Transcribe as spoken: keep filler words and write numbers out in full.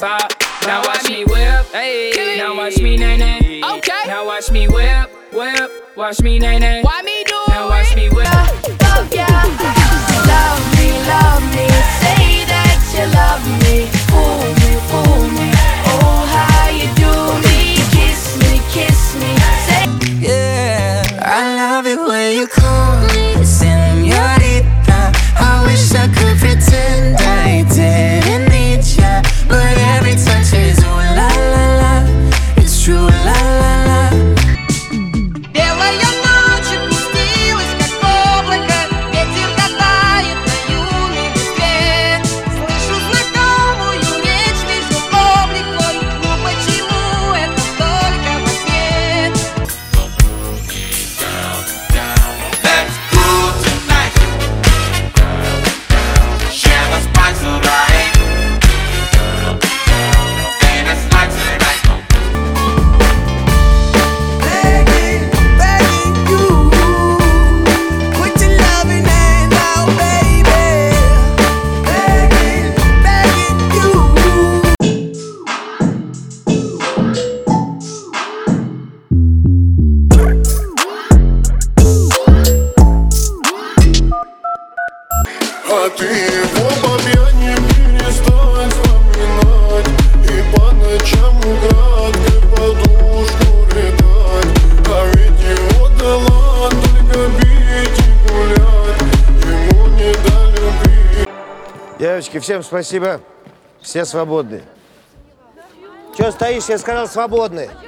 top. Now watch me whip, hey. Now watch me nay nay. Okay. Now watch me whip, whip. Watch me nay nay. Why me do it? Now watch me whip. Love ya, love me, love me. Say that you love me. Fool me, fool me. Oh, how you do me? Kiss me, kiss me. Say yeah, I love it when you call me señorita. I wish I could pretend I didn't need ya, but every touch is ooh la la la. It's true la la la. белая ночь опустилась, как облако. Ветер катает на юной листве. Слышу знакомую речь, вижу облик твой. Ну почему это только во сне? Let's go tonight. Share the spice right. And it's like tonight. Begging, begging you, put your loving hand out, baby. Begging, begging you. А ты его по пьяни перестань вспоминать и по ночам украдкой подушку рыдать. А ведь его дала только пить и гулять, ему не до любви. Девочки, всем спасибо. Все свободны. Че стоишь? Я сказал, свободны.